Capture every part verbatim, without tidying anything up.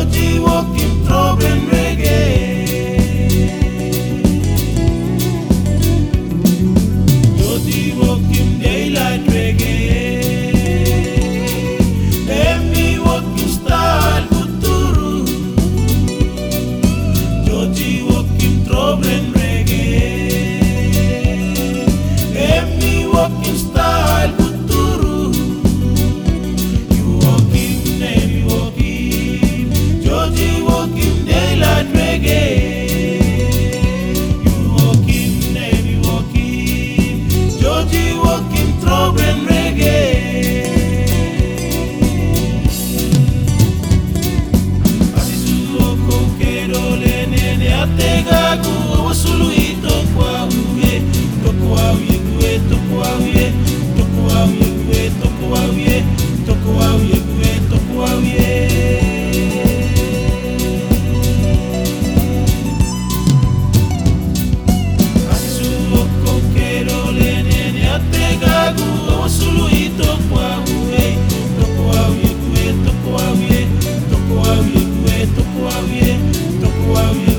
Georgie walking problem reggae. Georgie walking daylight reggae. Emi walking style kuturu. Georgie walking problem reggae. Emi walking style kuturu. You walking, Emi walking. Georgie walking daylight reggae. You walking, Emi walking. Georgie walking problem reggae. Ategagu wasuluito kwa uye toko auye kue toko auye toko auye kue toko auye toko auye kue toko auye Asisu kokero lene ategagu wasuluito kwa uye toko auye kue toko auye toko auye kue toko auye toko auye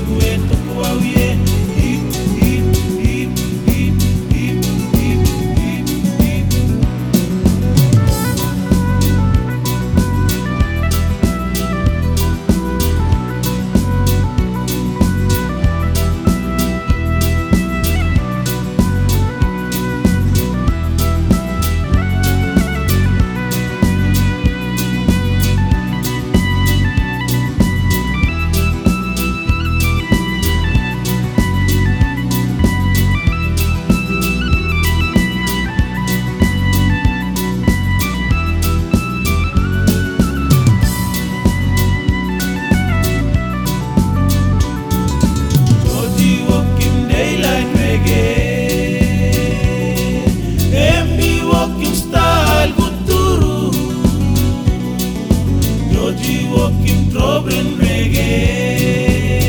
Georgie walking problem reggae.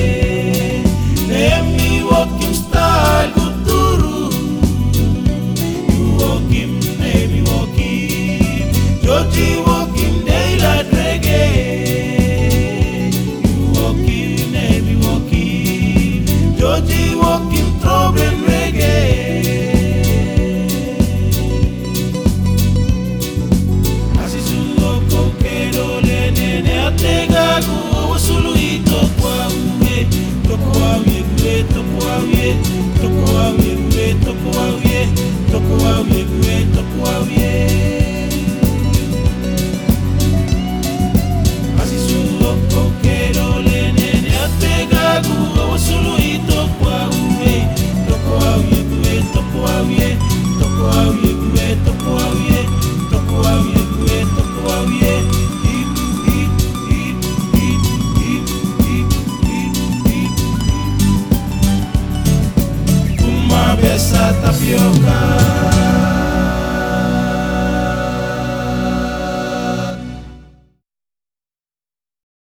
Emi walking style kuturu. You walking, Emi walking. Georgie walking daylight reggae. You walking, Emi walking. Georgie walking problem reggae. Ategagu wasuluito kwa uye toko auye kue toko auye toko auye kue toko auye toko auye kue toko auye Asisu kokero lene ategagu wasuluito kwa uye toko auye kue toko auye toko auye kue toko auye toko auye kue toko auye Besa tapioca